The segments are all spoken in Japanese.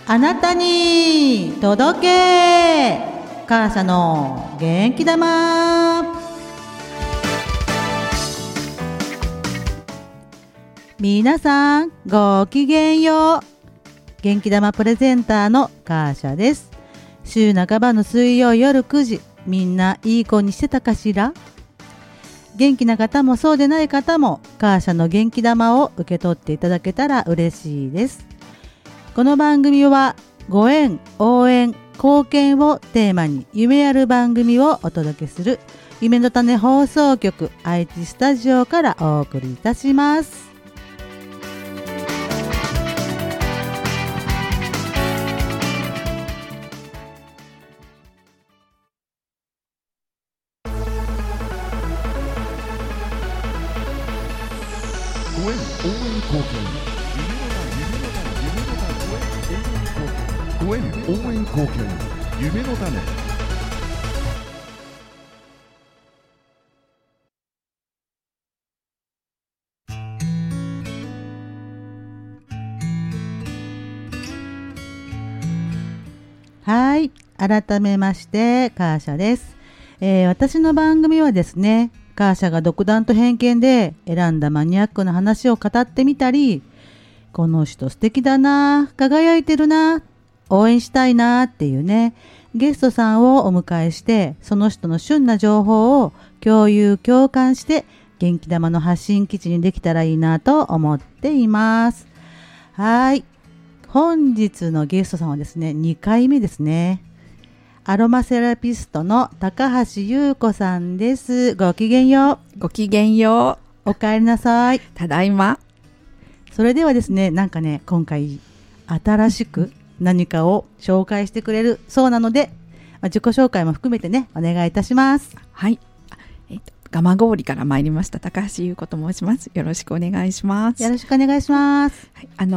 あなたに届け感謝の元気玉。皆さんごきげんよう。元気玉プレゼンターの感謝です。週半ばの水曜夜9時、みんないい子にしてたかしら。元気な方もそうでない方も感謝の元気玉を受け取っていただけたら嬉しいです。この番組はご縁、応援、貢献をテーマに夢ある番組をお届けする夢の種放送局愛知スタジオからお送りいたします。 ご縁、応援、貢献ご縁、応援、貢献夢の種。 はい、改めまして感謝です。私の番組はですね、感謝が独断と偏見で選んだマニアックな話を語ってみたり、この人素敵だな、輝いてるな、応援したいなっていうね、ゲストさんをお迎えして、その人の旬な情報を共有共感して元気玉の発信基地にできたらいいなと思っています。はい、本日のゲストさんはですね、2回目ですね。アロマセラピストの高橋優子さんです。ごきげんよう。ごきげんよう。お帰りなさい。 ただいま。 それではですね、なんかね、今回新しく何かを紹介してくれるそうなので、自己紹介も含めてね、お願いいたします。 はい。蒲郡から参りました高橋優子と申します。よろしくお願いします。 よろしくお願いします。 はい、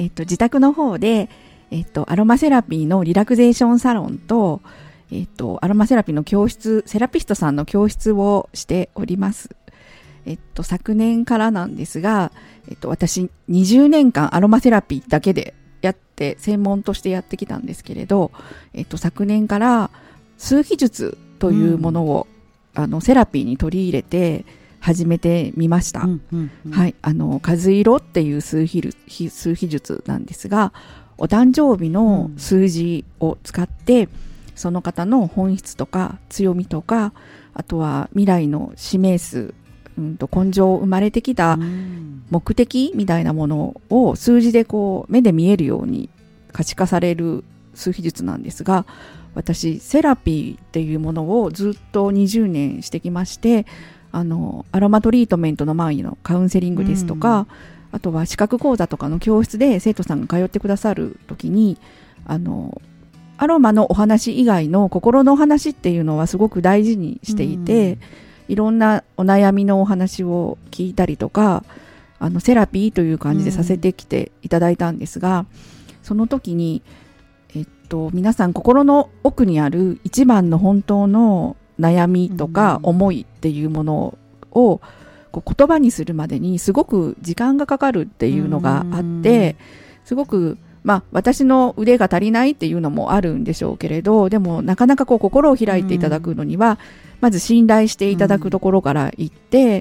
自宅の方で、アロマセラピーのリラクゼーションサロンと、アロマセラピーの教室、セラピストさんの教室をしております。昨年からなんですが、私20年間アロマセラピーだけでやって専門としてやってきたんですけれど、昨年から数秘術というものを、セラピーに取り入れて始めてみました。はい、数色っていう数秘術なんですが、お誕生日の数字を使って、その方の本質とか強みとか、あとは未来の示す根性生まれてきた目的みたいなものを数字でこう目で見えるように可視化される数秘術なんですが、私セラピーっていうものをずっと20年してきまして、アロマトリートメントの前のカウンセリングですとか、あとは資格講座とかの教室で生徒さんが通ってくださる時に、アロマのお話以外の心のお話っていうのはすごく大事にしていて、いろんなお悩みのお話を聞いたりとか、セラピーという感じでさせてきていただいたんですが、その時に、皆さん心の奥にある一番の本当の悩みとか思いっていうものをこう言葉にするまでにすごく時間がかかるっていうのがあって、すごく私の腕が足りないっていうのもあるんでしょうけれど、でもなかなかこう心を開いていただくのには、まず信頼していただくところから行って、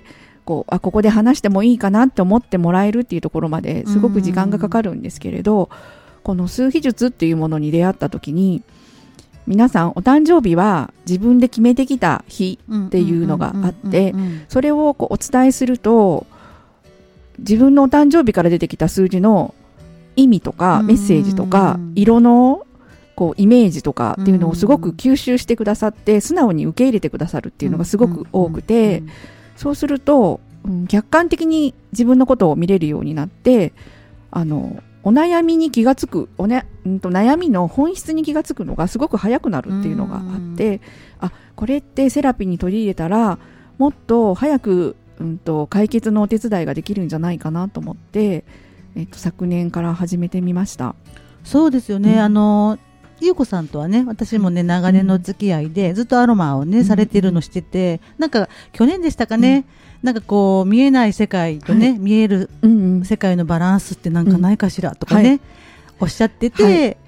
ここで話してもいいかなって思ってもらえるっていうところまですごく時間がかかるんですけれど、この数秘術っていうものに出会った時に、皆さんお誕生日は自分で決めてきた日っていうのがあって、それをこうお伝えすると、自分のお誕生日から出てきた数字の意味とかメッセージとか色のこうイメージとかっていうのをすごく吸収してくださって、素直に受け入れてくださるっていうのがすごく多くて、そうすると、客観的に自分のことを見れるようになって、お悩みに気がつく、悩みの本質に気がつくのがすごく早くなるっていうのがあって、これってセラピーに取り入れたらもっと早く、解決のお手伝いができるんじゃないかなと思って、昨年から始めてみました。 そうですよね、優子さんとはね、私もね長年の付き合いでずっとアロマをね、されてるのしてて、なんか去年でしたかね、なんかこう見えない世界とね、見える世界のバランスってなんかないかしらとかね、おっしゃってて、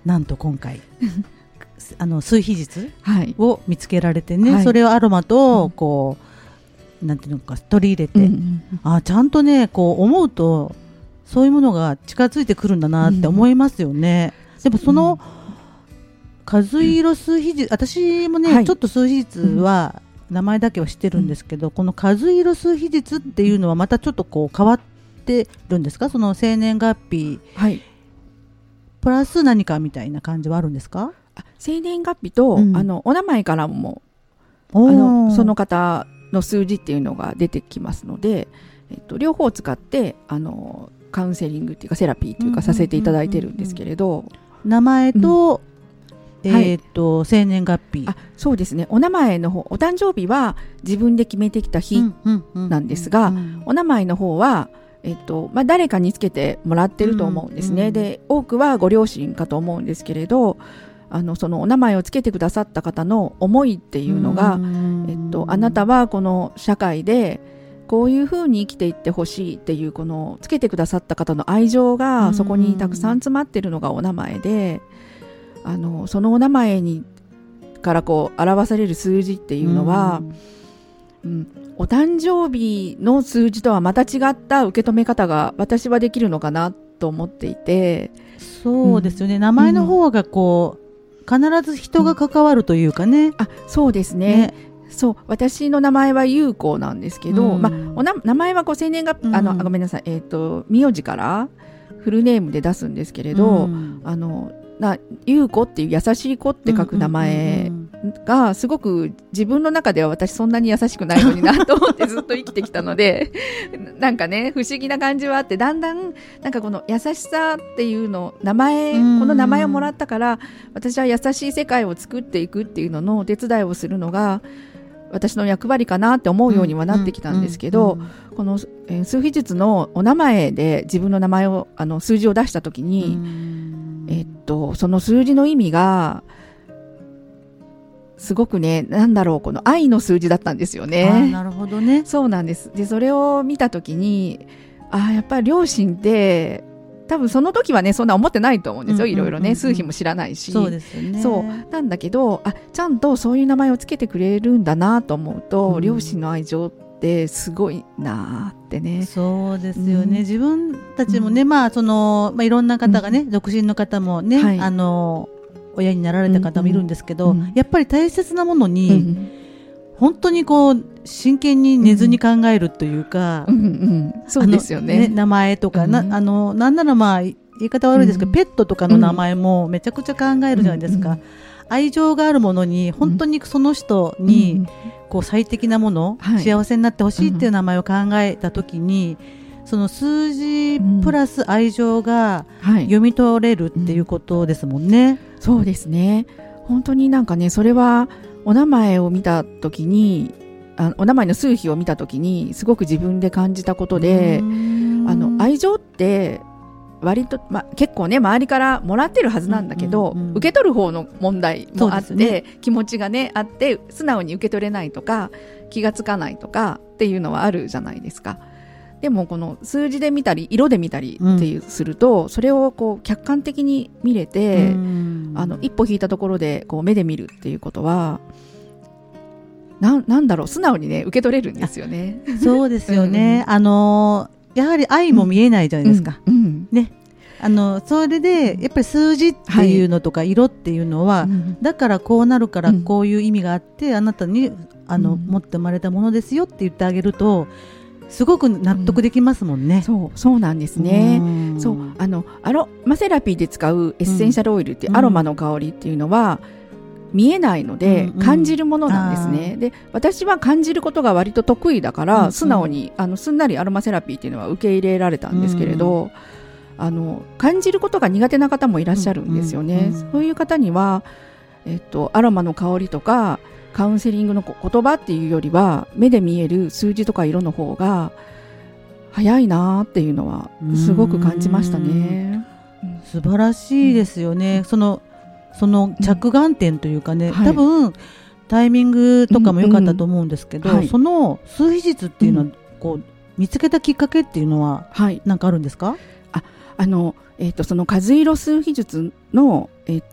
なんと今回数比術はいを見つけられてね、 はいそれをアロマとこう、なんていうのか取り入れて、ちゃんとねこう思うとそういうものが近づいてくるんだなって思いますよね。でもその数色数比術、私もね、 はいちょっと数比術は名前だけは知ってるんですけど、この数色数比術っていうのはまたちょっとこう変わってるんですか？その生年月日はいプラス何かみたいな感じはあるんですか？ 生年月日と、お名前からもおーその方の数字っていうのが出てきますので、両方使ってカウンセリングっていうかセラピーっていうかさせていただいてるんですけれど、 名前と、 はい生年月日。 そうですね。お名前の方、お誕生日は自分で決めてきた日なんですが、お名前の方は、誰かにつけてもらってると思うんですね。で、多くはご両親かと思うんですけれど、そのお名前をつけてくださった方の思いっていうのが、あなたはこの社会でこういうふうに生きていってほしいっていう、このつけてくださった方の愛情がそこにたくさん詰まってるのがお名前で、そのお名前にからこう表される数字っていうのは、お誕生日の数字とはまた違った受け止め方が私はできるのかなと思っていて。 そうですよね、名前の方がこう、必ず人が関わるというかね。 そうですね。そう、私の名前は優子なんですけど、名前はこう生年月日、ごめんなさい、名字からフルネームで出すんですけれど、優子っていう優しい子って書く名前がすごく自分の中では私そんなに優しくないのになと思ってずっと生きてきたのでなんかね不思議な感じはあって、だんだんなんかこの優しさっていうのこの名前をもらったから私は優しい世界を作っていくっていうののお手伝いをするのが私の役割かなって思うようにはなってきたんですけど、この数比術のお名前で自分の名前を数字を出した時に、その数字の意味がすごくね、なんだろう、この愛の数字だったんですよね。 なるほどね。 そうなんです。でそれを見た時にやっぱり両親って多分その時はねそんな思ってないと思うんですよ。いろいろね数比も知らないし。 そうですよね。 そうなんだけどちゃんとそういう名前をつけてくれるんだなと思うと、両親の愛情ってすごいなってね。 そうですよね、自分たちもね、いろんな方がね、独身の方もね、親になられた方もいるんですけど、やっぱり大切なものに、本当にこう真剣に寝ずに考えるというか、 そうですよね。 名前とか、なんなら言い方悪いですけど、ペットとかの名前もめちゃくちゃ考えるじゃないですか。愛情があるものに本当にその人にこう最適なもの、幸せになってほしいっていう名前を考えた時に、その数字プラス愛情が読み取れるっていうことですもんね。 そうですね。本当になんかね、それはお名前を見た時にお名前の数比を見た時にすごく自分で感じたことで、愛情って割と、結構ね周りからもらってるはずなんだけど、受け取る方の問題もあって、気持ちがねあって素直に受け取れないとか気がつかないとかっていうのはあるじゃないですか。でもこの数字で見たり色で見たりっていうすると、それをこう客観的に見れて、一歩引いたところでこう目で見るっていうことはなんだろう、素直にね受け取れるんですよね。 そうですよね。やはり愛も見えないじゃないですか。ね。それでやっぱり数字っていうのとか色っていうのは、だからこうなるからこういう意味があって、あなたに持って生まれたものですよって言ってあげるとすごく納得できますもんね。 そうなんですね。そうアロマセラピーで使うエッセンシャルオイルっていうアロマの香りっていうのは、見えないので感じるものなんですね。で私は感じることが割と得意だから、素直にすんなりアロマセラピーっていうのは受け入れられたんですけれど、感じることが苦手な方もいらっしゃるんですよね。そういう方には、アロマの香りとかカウンセリングの言葉っていうよりは目で見える数字とか色の方が早いなっていうのはすごく感じましたね。 素晴らしいですよね。その着眼点というかね、多分タイミングとかも良かったと思うんですけど、その数比術っていうのはこう見つけたきっかけっていうのは何かあるんですか？ その数色数比術の、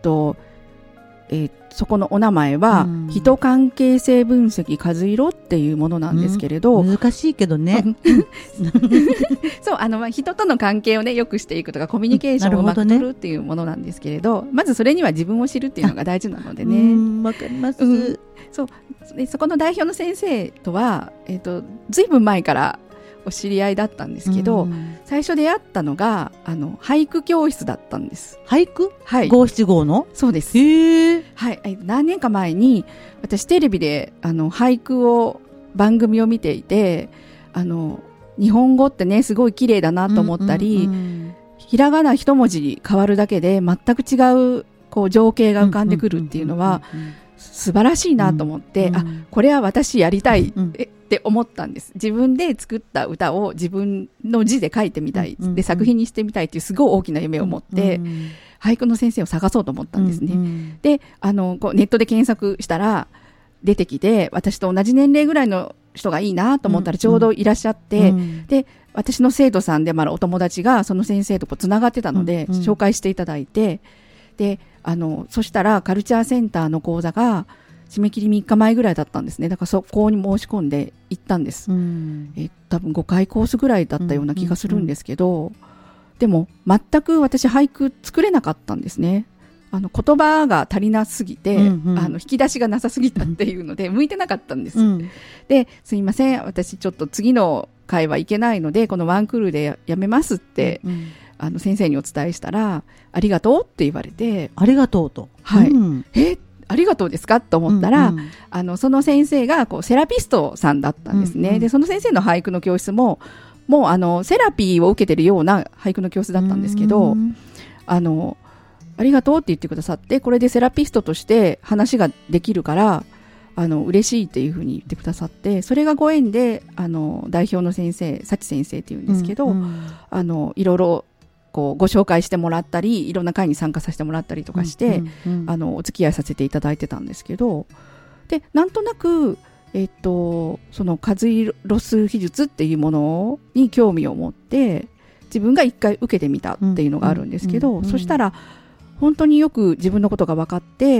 そこのお名前は、人関係性分析数色っていうものなんですけれど、 難しいけどねそう人との関係をね良くしていくとかコミュニケーションをうまく取るっていうものなんですけれど、まずそれには自分を知るっていうのが大事なのでね。 わかります、 そうでそこの代表の先生とは、ずいぶん前からお知り合いだったんですけど、最初出会ったのが俳句教室だったんです。 俳句、 はい、 五七五の。 そうです。 へー、 はい、何年か前に私テレビで俳句を番組を見ていて、日本語ってねすごい綺麗だなと思ったり、ひらがな一文字変わるだけで全く違うこう情景が浮かんでくるっていうのは素晴らしいなと思って、これは私やりたいって思ったんです。自分で作った歌を自分の字で書いてみたい、で作品にしてみたいっていうすごい大きな夢を持って、俳句の先生を探そうと思ったんですね。でこうネットで検索したら出てきて、私と同じ年齢ぐらいの人がいいなと思ったらちょうどいらっしゃって、で私の生徒さんでお友達がその先生とつながってたので、紹介していただいて、でそしたらカルチャーセンターの講座が締め切り3日前ぐらいだったんですね。だからそこに申し込んで行ったんです、多分5回コースぐらいだったような気がするんですけど、でも全く私俳句作れなかったんですね。言葉が足りなすぎて、引き出しがなさすぎたっていうので向いてなかったんです、ですいません私ちょっと次の回はいけないのでこのワンクールでやめますって、先生にお伝えしたらありがとうって言われて、 ありがとうと、 はい、ありがとうですかと思ったら、その先生がセラピストさんだったんですね、でその先生の俳句の教室もセラピーを受けてるような俳句の教室だったんですけど、ありがとうって言ってくださって、これでセラピストとして話ができるから嬉しいっていうふうに言ってくださって、それがご縁で代表の先生幸先生っていうんですけど、いろいろご紹介してもらったりいろんな会に参加させてもらったりとかして、お付き合いさせていただいてたんですけど、でなんとなく、その数色数比術っていうものに興味を持って自分が一回受けてみたっていうのがあるんですけど、そしたら本当によく自分のことが分かって、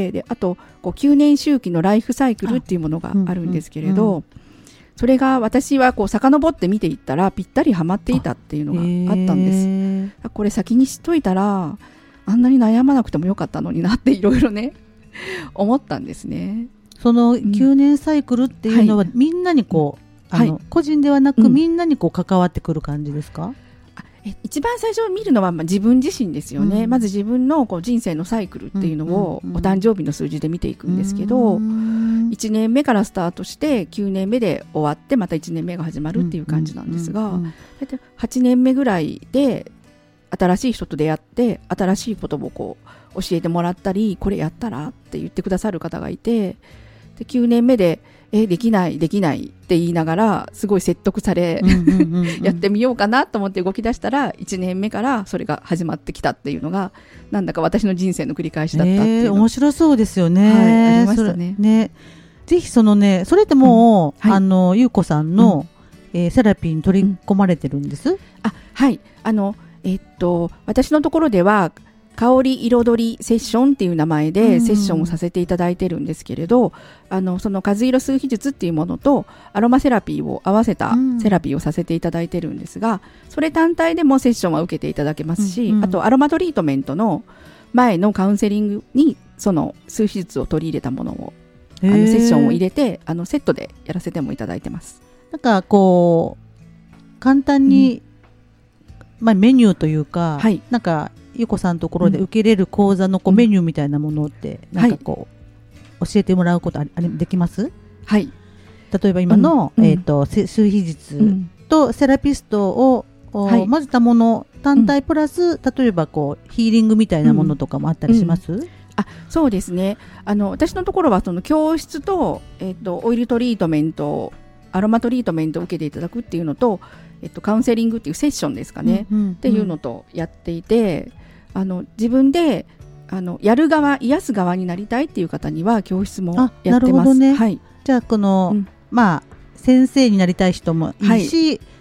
であと9年周期のライフサイクルっていうものがあるんですけれど、それが私は遡って見ていったらぴったりはまっていたっていうのがあったんです。これ先に知っといたらあんなに悩まなくてもよかったのになっていろいろね思ったんですね。 その9年サイクルっていうのは、みんなに個人ではなく、みんなに関わってくる感じですか？ 一番最初見るのは自分自身ですよね、まず自分の人生のサイクルっていうのをお誕生日の数字で見ていくんですけど、1年目からスタートして9年目で終わってまた1年目が始まるっていう感じなんですが、8年目ぐらいで新しい人と出会って新しいことを教えてもらったり、これやったらって言ってくださる方がいて、で9年目でできないって言いながらすごい説得されやってみようかなと思って動き出したら1年目からそれが始まってきたっていうのがなんだか私の人生の繰り返しだったっていうの、 面白そうですよね、 ありましたね。 ぜひそれってもう、ゆうこさんの、セラピーに取り込まれてるんです？ はい、私のところでは香り彩りセッションっていう名前でセッションをさせていただいてるんですけれど、その数色数比術っていうものとアロマセラピーを合わせたセラピーをさせていただいてるんですが、それ単体でもセッションは受けていただけますし、あとアロマトリートメントの前のカウンセリングにその数比術を取り入れたものをセッションを入れてセットでやらせてもいただいてます。 なんか簡単に、メニューというか、なんかゆうこさんのところで受けれる講座のメニューみたいなものってなんか教えてもらうことできます？ はい。 例えば今の、数比術とセラピストを混ぜたもの単体プラス、例えばヒーリングみたいなものとかもあったりします？ そうですね。私のところはその教室と、オイルトリートメントアロマトリートメントを受けていただくっていうのと、カウンセリングっていうセッションですかね、っていうのとやっていて、自分でやる側癒す側になりたいっていう方には教室もやってます。なるほどね。 じゃあ先生になりたい人もいいし、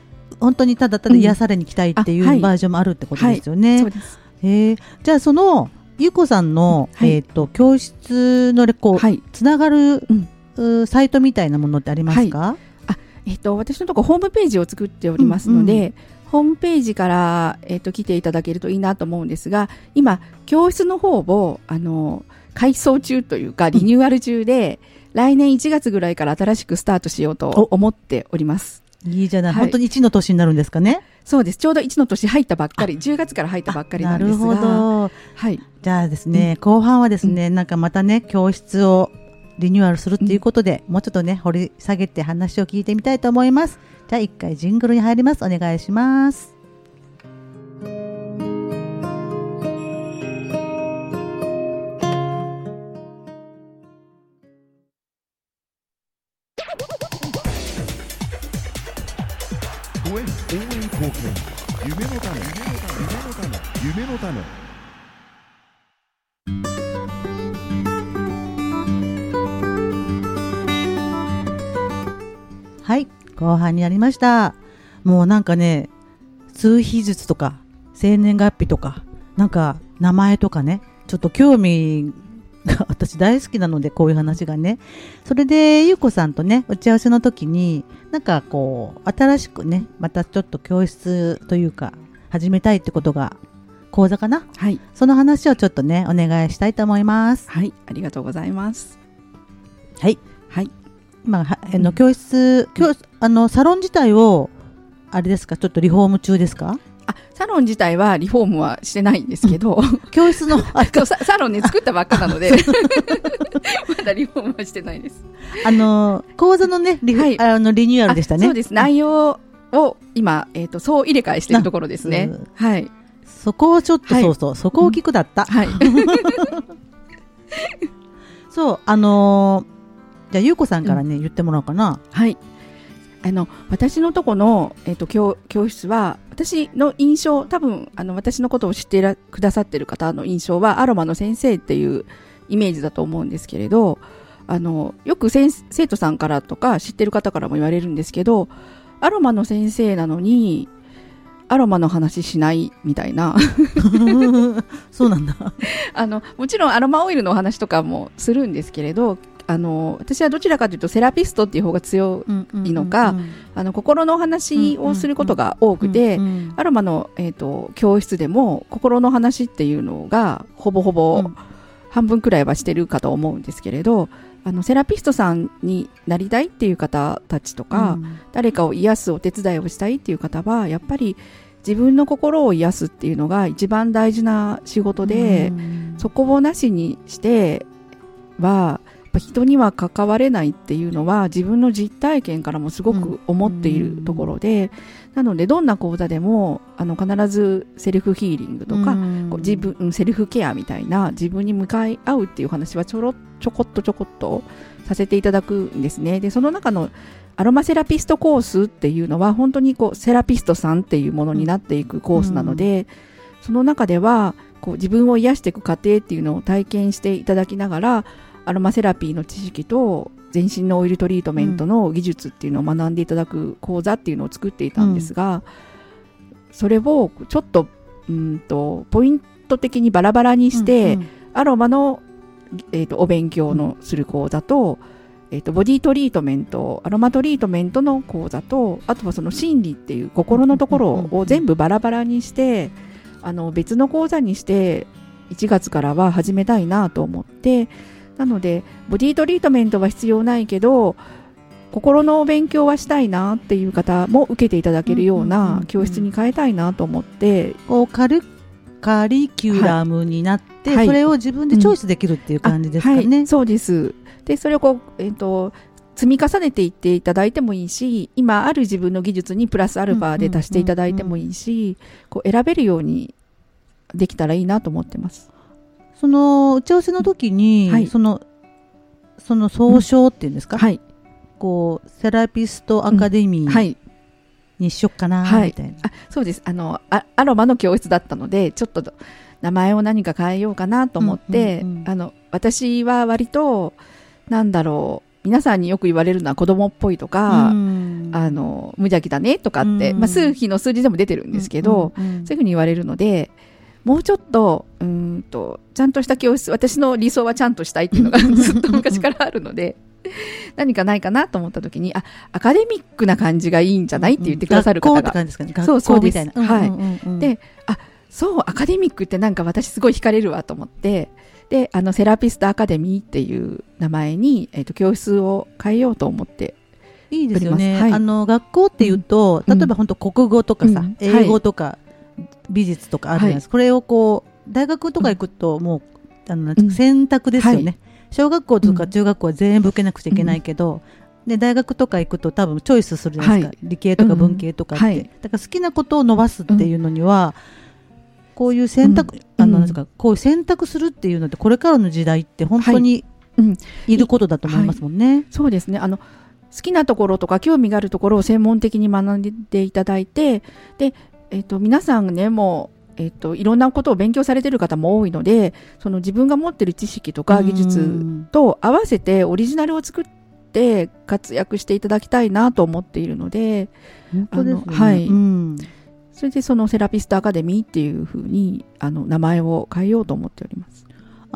本当にただただ癒されに来たいっていうバージョンもあるってことですよね。 そうです。 じゃあそのゆうこさんの、教室のこう、つながる、サイトみたいなものってありますか？ 私のところホームページを作っておりますので、ホームページから、来ていただけるといいなと思うんですが、今教室の方を改装中というかリニューアル中で、来年1月ぐらいから新しくスタートしようと思っております。 いいじゃない、本当に1の年になるんですかね。 そうです。ちょうど1の年入ったばっかり、10月から入ったばっかりなんですが。 なるほど。じゃあですね、後半はですね、なんかまたね、教室をリニューアルするっていうことで、もうちょっとね、掘り下げて話を聞いてみたいと思います。じゃあ一回ジングルに入ります。お願いします。 応援貢献、夢の種、夢の種。 はい、後半になりました。もうなんかね、数秘術とか生年月日とかなんか名前とかね、ちょっと興味が私大好きなので、こういう話がね。それでゆうこさんとね、打ち合わせの時になんかこう新しくね、またちょっと教室というか始めたいってことが、講座かな、その話をちょっとねお願いしたいと思います。 はい、ありがとうございます。 はい、今教室、サロン自体をあれですか、ちょっとリフォーム中ですか？ サロン自体はリフォームはしてないんですけど、 教室のサロンね、作ったばっかなのでまだリフォームはしてないです。 講座のねリニューアルでしたね。 そうです。内容を今、そう入れ替えしているところですね。 そこをちょっと、そこを聞くだった。そう、じゃあゆうこさんからね、言ってもらおうかな。 私のとこの、教室は、私の印象、多分私のことを知ってくださっている方の印象はアロマの先生っていうイメージだと思うんですけれど、よく生徒さんからとか知ってる方からも言われるんですけど、アロマの先生なのにアロマの話しないみたいなそうなんだ。 もちろんアロマオイルのお話とかもするんですけれど、私はどちらかというとセラピストっていう方が強いのか、心の話をすることが多くて、アロマの、教室でも心の話っていうのがほぼほぼ半分くらいはしてるかと思うんですけれど、セラピストさんになりたいっていう方たちとか、誰かを癒すお手伝いをしたいっていう方はやっぱり自分の心を癒すっていうのが一番大事な仕事で、そこをなしにしては人には関われないっていうのは自分の実体験からもすごく思っているところで、なのでどんな講座でも必ずセルフヒーリングとか、セルフケアみたいな自分に向かい合うっていう話はちょこっとさせていただくんですね。でその中のアロマセラピストコースっていうのは本当にセラピストさんっていうものになっていくコースなので、その中では自分を癒していく過程っていうのを体験していただきながら、アロマセラピーの知識と全身のオイルトリートメントの技術っていうのを学んでいただく講座っていうのを作っていたんですが、それをちょっとポイント的にバラバラにして、アロマの、お勉強のする講座と、ボディトリートメント、アロマトリートメントの講座と、あとはその心理っていう心のところを全部バラバラにして、別の講座にして1月からは始めたいなと思って、なのでボディトリートメントは必要ないけど心の勉強はしたいなっていう方も受けていただけるような教室に変えたいなと思って、 カリキュラムになって、それを自分でチョイスできるっていう感じですかね。 そうです。でそれを積み重ねていっていただいてもいいし、今ある自分の技術にプラスアルファで足していただいてもいいし、選べるようにできたらいいなと思ってます。 その打ち合わせの時に、その総称っていうんですか、セラピストアカデミーにしよっかなみたいな、 そうです。アロマの教室だったので、ちょっと名前を何か変えようかなと思って、私は割と皆さんによく言われるのは子供っぽいとか、 無邪気だねとかって、数比の数字でも出てるんですけど、そういうふうに言われるので、もうちょっとちゃんとした教室、私の理想はちゃんとしたいっていうのがずっと昔からあるので何かないかなと思った時に、アカデミックな感じがいいんじゃないって言ってくださる方が、 学校って感じですかね。 そうです、 はい。 で、そう、アカデミックってなんか私すごい惹かれるわと思って、で、セラピストアカデミーっていう名前に、教室を変えようと思って。 いいですよね。学校っていうと、例えば本当国語とかさ、英語とか、美術とかあるじゃないですか。これをこう、大学とか行くともう、選択ですよね。小学校とか中学校は全部受けなくちゃいけないけど、で大学とか行くと多分チョイスするじゃないですか。理系とか文系とかって。だから好きなことを伸ばすっていうのには、こういう選択、なんですか、こういう選択するっていうのってこれからの時代って本当にいることだと思いますもんね。 そうですね。好きなところとか興味があるところを専門的に学んでいただいて、で、皆さんね、もう、いろんなことを勉強されている方も多いので、その自分が持っている知識とか技術と合わせてオリジナルを作って活躍していただきたいなと思っているので、 本当ですね。 それでそのセラピストアカデミーっていうふうに名前を変えようと思っております。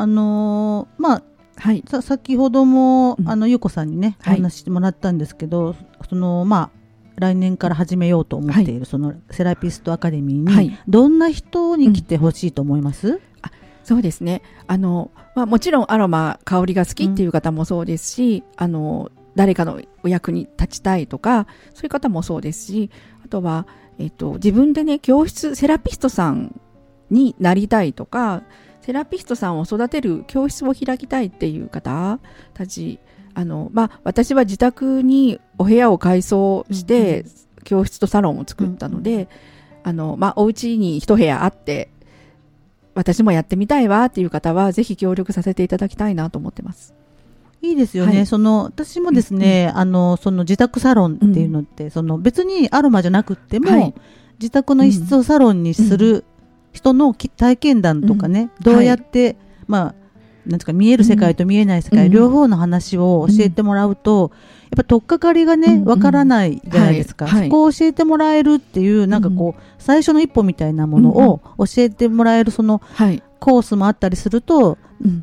先ほどもゆうこさんにね、お話してもらったんですけど、来年から始めようと思っているそのセラピストアカデミーに、どんな人に来てほしいと思います？ そうですね。もちろんアロマ、香りが好きっていう方もそうですし、誰かのお役に立ちたいとか、そういう方もそうですし、あとは自分でね、教室、セラピストさんになりたいとか、セラピストさんを育てる教室を開きたいっていう方たち、私は自宅にお部屋を改装して、教室とサロンを作ったので、お家に一部屋あって、私もやってみたいわっていう方は、ぜひ協力させていただきたいなと思ってます。 いいですよね。私もですね、その自宅サロンっていうのって、別にアロマじゃなくても、自宅の一室をサロンにする人の体験談とかね、どうやって、なんですか、見える世界と見えない世界、両方の話を教えてもらうと、やっぱ取っかかりがね、わからないじゃないですか。そこを教えてもらえるっていう、なんかこう、最初の一歩みたいなものを教えてもらえる、そのコースもあったりすると、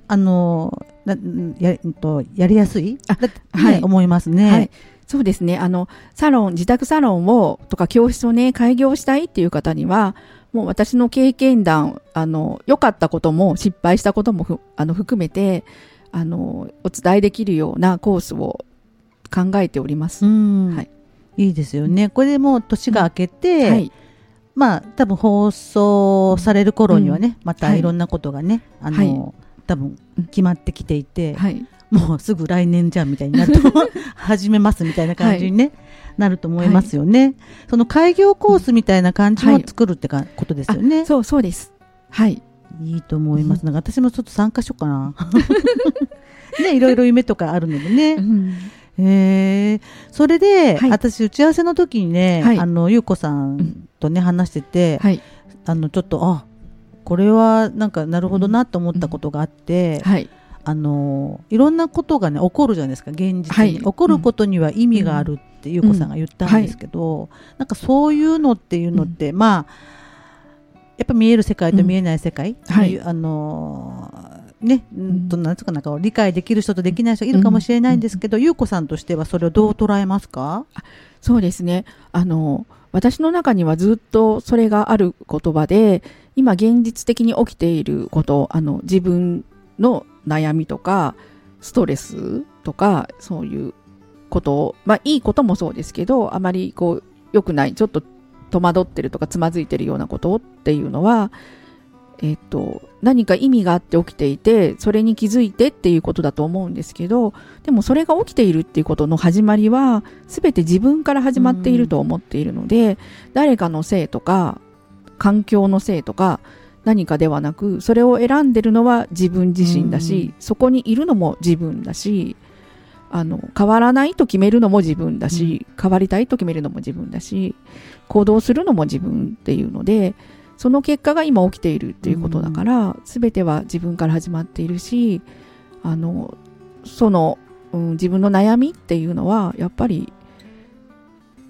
やりやすい思いますね。 そうですね。自宅サロンをとか教室をね、開業したいっていう方には、もう私の経験談、良かったことも失敗したことも含めて、お伝えできるようなコースを考えております。 いいですよね。これでもう年が明けて、多分放送される頃にはね、またいろんなことがね、多分決まってきていて、もうすぐ来年じゃんみたいになると始めますみたいな感じにね、なると思いますよね。その開業コースみたいな感じを作るってことですよね。 そうです。いいと思います。なんか私もちょっと参加しようかな。ね、いろいろ夢とかあるのでね。それで、私打ち合わせの時にね、ゆうこさんとね話してて、ちょっとこれはなんかなるほどなと思ったことがあって、いろんなことがね起こるじゃないですか。現実に起こることには意味があるってゆうこさんが言ったんですけど、なんかそういうのっていうのって、やっぱ見える世界と見えない世界、なんつうかなんか理解できる人とできない人いるかもしれないんですけど、ゆうこさんとしてはそれをどう捉えますか？ そうですね。私の中にはずっとそれがある言葉で、今現実的に起きていること、自分の悩みとかストレスとかそういうことを、いいこともそうですけど、あまりこう良くない、ちょっと戸惑ってるとかつまずいてるようなことっていうのは、何か意味があって起きていて、それに気づいてっていうことだと思うんですけど、でもそれが起きているっていうことの始まりは全て自分から始まっていると思っているので、誰かのせいとか環境のせいとか何かではなく、それを選んでるのは自分自身だし、そこにいるのも自分だし、変わらないと決めるのも自分だし、変わりたいと決めるのも自分だし、行動するのも自分っていうので、その結果が今起きているっていうことだから、全ては自分から始まっているし、自分の悩みっていうのはやっぱり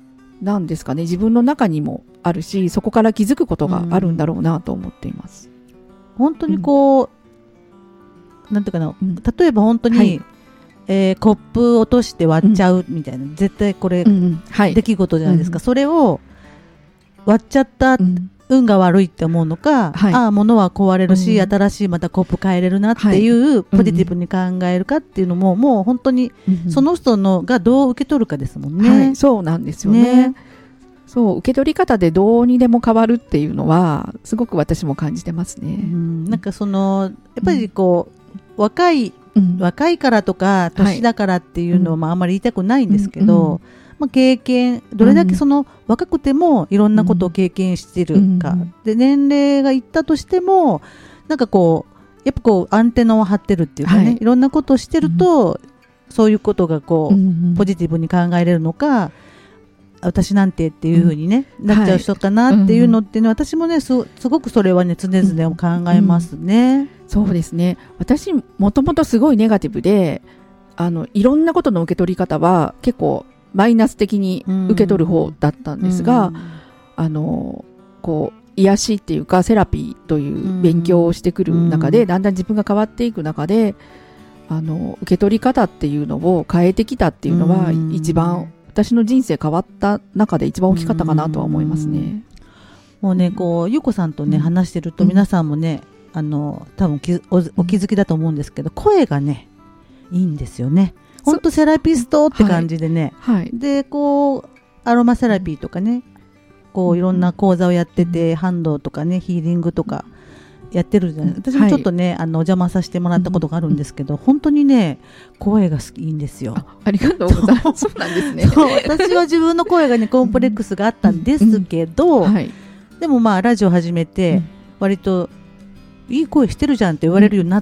なんですかね、自分の中にもあるし、そこから気づくことがあるんだろうなと思っています。 本当にこう、なんていうかな、例えば本当に、 はいコップ落として割っちゃうみたいな、絶対これ、出来事じゃないですか。それを割っちゃった、運が悪いって思うのか、ああ物は壊れるし、新しいまたコップ変えれるなっていうポジティブに考えるかっていうのも、もう本当にその人のがどう受け取るかですもんね。 そうなんですよね。そう、受け取り方でどうにでも変わるっていうのはすごく私も感じてますね。 なんかそのやっぱりこう、若いからとか年だからっていうのはあんまり言いたくないんですけど、経験、どれだけその若くてもいろんなことを経験してるか、で年齢がいったとしてもなんかこうやっぱこうアンテナを張ってるっていうかね、いろんなことをしてると、そういうことがこう、ポジティブに考えれるのか、私なんてっていう風にね、なっちゃう人かなっていうのってね、私もねすごくそれはね常々考えますね。 そうですね。私もともとすごいネガティブで、いろんなことの受け取り方は結構マイナス的に受け取る方だったんですが、こう癒しっていうかセラピーという勉強をしてくる中で、だんだん自分が変わっていく中で、受け取り方っていうのを変えてきたっていうのは、一番私の人生変わった中で一番大きかったかなとは思いますね。 もうね、こうゆうこさんとね、話してると皆さんもね、多分お気づきだと思うんですけど、声がねいいんですよね。本当セラピストって感じでね、でこうアロマセラピーとかね、こういろんな講座をやってて、ハンドとかね、ヒーリングとかやってるじゃない。私もちょっとね、お邪魔させてもらったことがあるんですけど、本当にね声がいいんですよ。 ありがとうございます。そうなんですね。 私は自分の声がねコンプレックスがあったんですけど、でもラジオ始めて、割といい声してるじゃんって言われるようになって、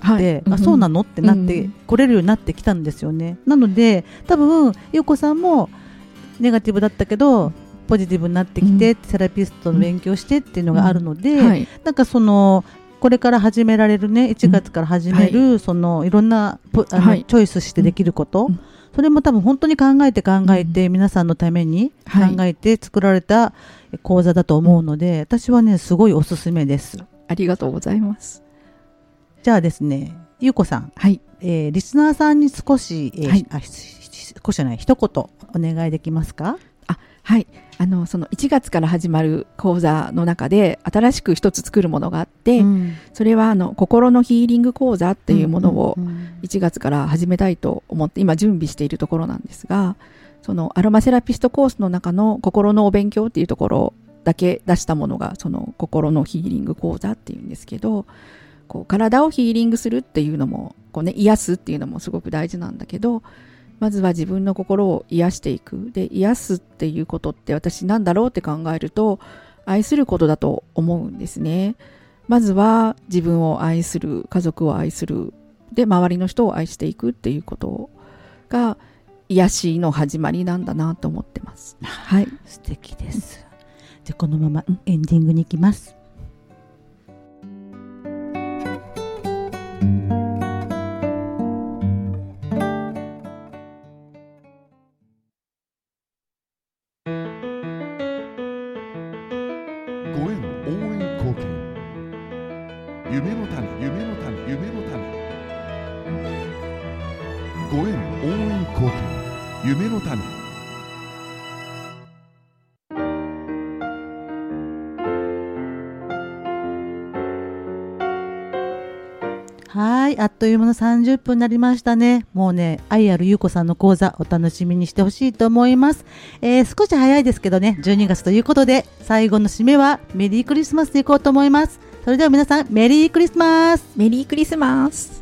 あ、そうなのってなって来れるようになってきたんですよね。なので多分ゆうこさんもネガティブだったけどポジティブになってきて、セラピストの勉強してっていうのがあるので、なんかそのこれから始められるね、1月から始める、そのいろんなチョイスしてできること、それも多分本当に考えて、皆さんのために考えて作られた講座だと思うので、私はねすごいおすすめです。 ありがとうございます。 じゃあですね、ゆうこさん、リスナーさんに少し、少しじゃない、一言お願いできますか？ はい、その1月から始まる講座の中で新しく一つ作るものがあって、それは心のヒーリング講座っていうものを1月から始めたいと思って今準備しているところなんですが、そのアロマセラピストコースの中の心のお勉強っていうところだけ出したものがその心のヒーリング講座っていうんですけど、こう体をヒーリングするっていうのもこう、ね、癒すっていうのもすごく大事なんだけど、まずは自分の心を癒していく。で、癒すっていうことって私なんだろうって考えると、愛することだと思うんですね。まずは自分を愛する、家族を愛する、で周りの人を愛していくっていうことが癒しの始まりなんだなと思ってます。はい、 素敵です。じゃあこのままエンディングに行きます。 ご縁応援貢献、夢の種、夢の種、夢の種。ご縁応援貢献、夢の種。 はい、あっという間の30分になりましたね。もうね、愛あるゆうこさんの講座お楽しみにしてほしいと思います。少し早いですけどね、12月ということで最後の締めはメリークリスマスでいこうと思います。それでは皆さんメリークリスマス。 メリークリスマス。